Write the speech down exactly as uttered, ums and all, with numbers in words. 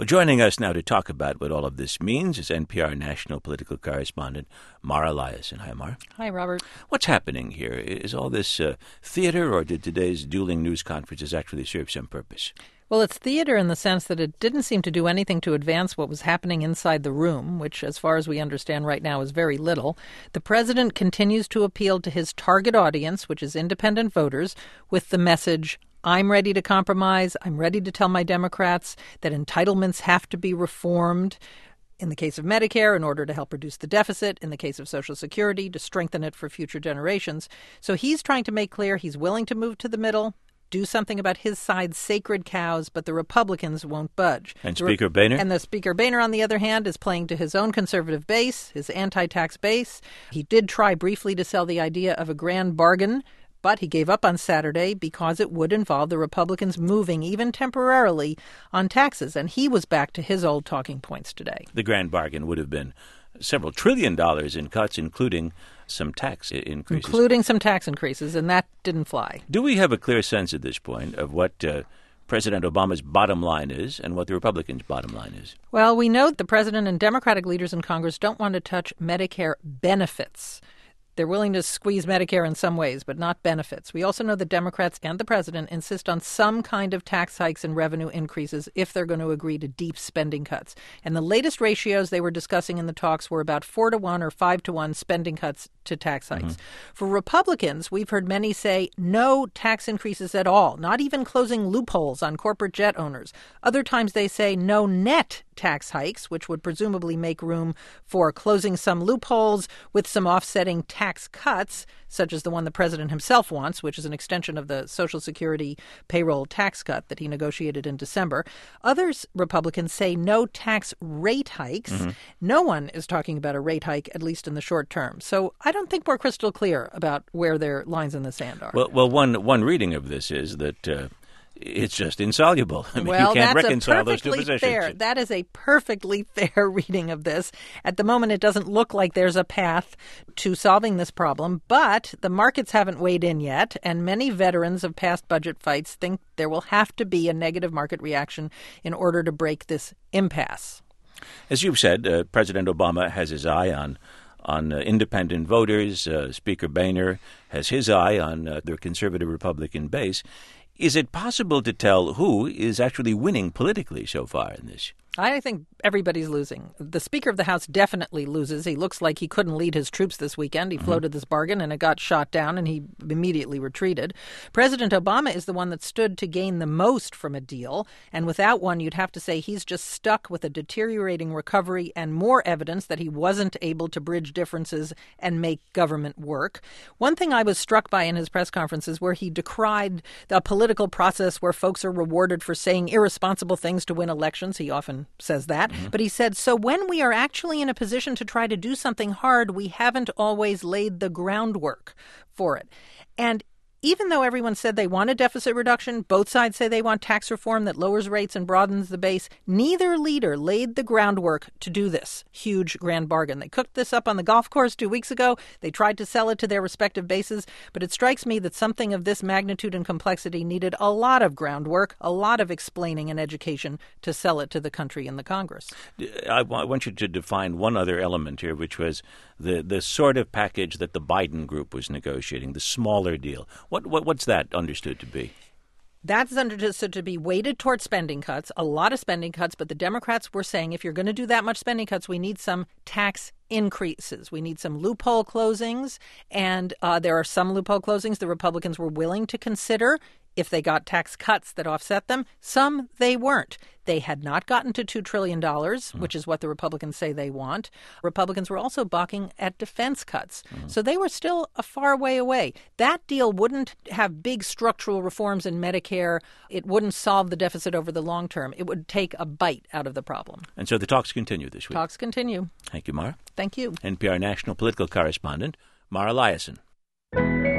Well, joining us now to talk about what all of this means is N P R national political correspondent Mara Liasson. Hi, Mara. Hi, Robert. What's happening here? Is all this uh, theater, or did today's dueling news conferences actually serve some purpose? Well, it's theater in the sense that it didn't seem to do anything to advance what was happening inside the room, which, as far as we understand right now, is very little. The president continues to appeal to his target audience, which is independent voters, with the message, I'm ready to compromise. I'm ready to tell my Democrats that entitlements have to be reformed. In the case of Medicare, in order to help reduce the deficit. In the case of Social Security, to strengthen it for future generations. So he's trying to make clear he's willing to move to the middle, do something about his side's sacred cows, but the Republicans won't budge. And Speaker Boehner? And the Speaker Boehner, on the other hand, is playing to his own conservative base, his anti-tax base. He did try briefly to sell the idea of a grand bargain, but he gave up on Saturday because it would involve the Republicans moving, even temporarily, on taxes. And he was back to his old talking points today. The grand bargain would have been several trillion dollars in cuts, including some tax increases. Including some tax increases, and that didn't fly. Do we have a clear sense at this point of what uh, President Obama's bottom line is and what the Republicans' bottom line is? Well, we know the president and Democratic leaders in Congress don't want to touch Medicare benefits. They're willing to squeeze Medicare in some ways, but not benefits. We also know the Democrats and the president insist on some kind of tax hikes and revenue increases if they're going to agree to deep spending cuts. And the latest ratios they were discussing in the talks were about four to one or five to one spending cuts to tax hikes. Mm-hmm. For Republicans, we've heard many say no tax increases at all, not even closing loopholes on corporate jet owners. Other times they say no net tax hikes, which would presumably make room for closing some loopholes with some offsetting tax cuts, such as the one the president himself wants, which is an extension of the Social Security payroll tax cut that he negotiated in December. Others, Republicans, say no tax rate hikes. Mm-hmm. No one is talking about a rate hike, at least in the short term. So I don't think we're crystal clear about where their lines in the sand are. Well, well one, one reading of this is that Uh... it's just insoluble. I mean, well, you can't that's reconcile those two positions. Fair. That is a perfectly fair reading of this. At the moment, it doesn't look like there's a path to solving this problem, but the markets haven't weighed in yet, and many veterans of past budget fights think there will have to be a negative market reaction in order to break this impasse. As you've said, uh, President Obama has his eye on on uh, independent voters. Uh, Speaker Boehner has his eye on uh, their conservative Republican base. Is it possible to tell who is actually winning politically so far in this? I think everybody's losing. The Speaker of the House definitely loses. He looks like he couldn't lead his troops this weekend. He mm-hmm. floated this bargain and it got shot down and he immediately retreated. President Obama is the one that stood to gain the most from a deal. And without one, you'd have to say he's just stuck with a deteriorating recovery and more evidence that he wasn't able to bridge differences and make government work. One thing I was struck by in his press conferences where he decried the political process where folks are rewarded for saying irresponsible things to win elections. He often says that. Mm-hmm. But he said, so when we are actually in a position to try to do something hard, we haven't always laid the groundwork for it. And even though everyone said they want a deficit reduction, both sides say they want tax reform that lowers rates and broadens the base, neither leader laid the groundwork to do this huge grand bargain. They cooked this up on the golf course two weeks ago. They tried to sell it to their respective bases. But it strikes me that something of this magnitude and complexity needed a lot of groundwork, a lot of explaining and education to sell it to the country and the Congress. I want you to define one other element here, which was the, the sort of package that the Biden group was negotiating, the smaller deal. What, what what's that understood to be? That's understood to be weighted towards spending cuts, a lot of spending cuts. But the Democrats were saying if you're going to do that much spending cuts, we need some tax increases. We need some loophole closings. And uh, there are some loophole closings the Republicans were willing to consider if they got tax cuts that offset them. Some they weren't. They had not gotten to two trillion dollars, mm. which is what the Republicans say they want. Republicans were also balking at defense cuts. Mm. So they were still a far way away. That deal wouldn't have big structural reforms in Medicare. It wouldn't solve the deficit over the long term. It would take a bite out of the problem. And so the talks continue this week. Talks continue. Thank you, Mara. Thank you. N P R national political correspondent Mara Liasson.